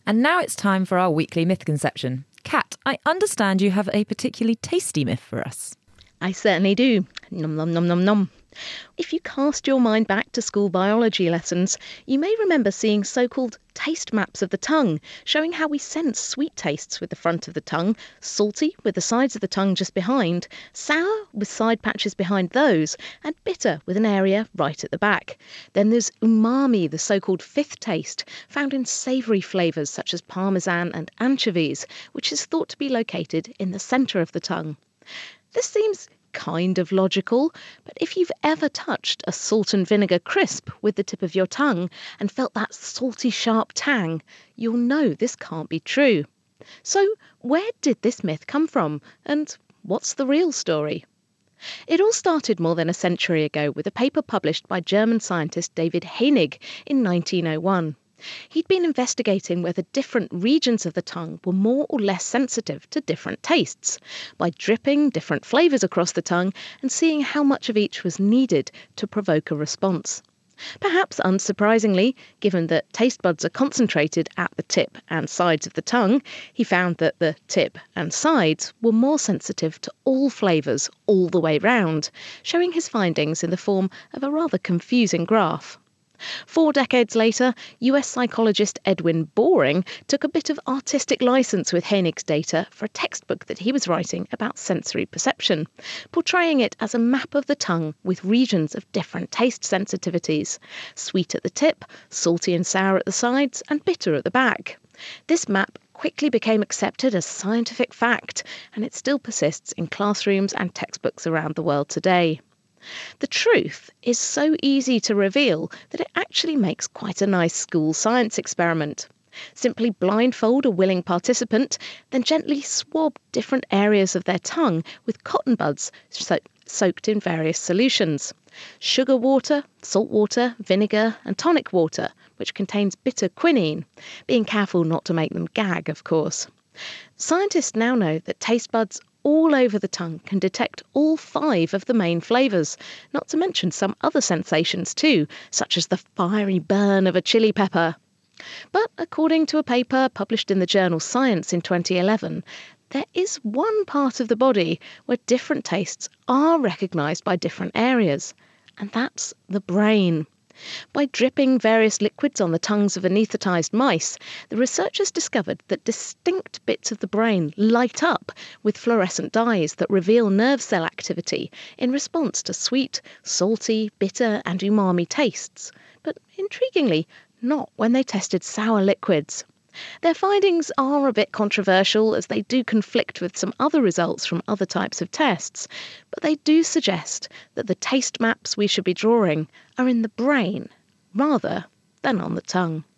And now it's time for our weekly myth conception. Kat, I understand you have a particularly tasty myth for us. I certainly do. Nom nom nom nom nom. If you cast your mind back to school biology lessons, you may remember seeing so-called taste maps of the tongue, showing how we sense sweet tastes with the front of the tongue, salty with the sides of the tongue just behind, sour with side patches behind those, and bitter with an area right at the back. Then there's umami, the so-called fifth taste, found in savoury flavours such as parmesan and anchovies, which is thought to be located in the centre of the tongue. This seems kind of logical, but if you've ever touched a salt and vinegar crisp with the tip of your tongue and felt that salty sharp tang, you'll know this can't be true. So where did this myth come from, and what's the real story? It all started more than a century ago with a paper published by German scientist David Hoenig in 1901. He'd been investigating whether different regions of the tongue were more or less sensitive to different tastes, by dripping different flavours across the tongue and seeing how much of each was needed to provoke a response. Perhaps unsurprisingly, given that taste buds are concentrated at the tip and sides of the tongue, he found that the tip and sides were more sensitive to all flavours all the way round, showing his findings in the form of a rather confusing graph. 4 decades later, US psychologist Edwin Boring took a bit of artistic license with Hoenig's data for a textbook that he was writing about sensory perception, portraying it as a map of the tongue with regions of different taste sensitivities: sweet at the tip, salty and sour at the sides, and bitter at the back. This map quickly became accepted as scientific fact, and it still persists in classrooms and textbooks around the world today. The truth is so easy to reveal that it actually makes quite a nice school science experiment. Simply blindfold a willing participant, then gently swab different areas of their tongue with cotton buds soaked in various solutions: sugar water, salt water, vinegar and tonic water, which contains bitter quinine, being careful not to make them gag, of course. Scientists now know that taste buds all over the tongue can detect all 5 of the main flavours, not to mention some other sensations too, such as the fiery burn of a chili pepper. But according to a paper published in the journal Science in 2011, there is one part of the body where different tastes are recognised by different areas, and that's the brain. By dripping various liquids on the tongues of anaesthetised mice, the researchers discovered that distinct bits of the brain light up with fluorescent dyes that reveal nerve cell activity in response to sweet, salty, bitter and umami tastes, but intriguingly, not when they tested sour liquids. Their findings are a bit controversial, as they do conflict with some other results from other types of tests, but they do suggest that the taste maps we should be drawing are in the brain rather than on the tongue.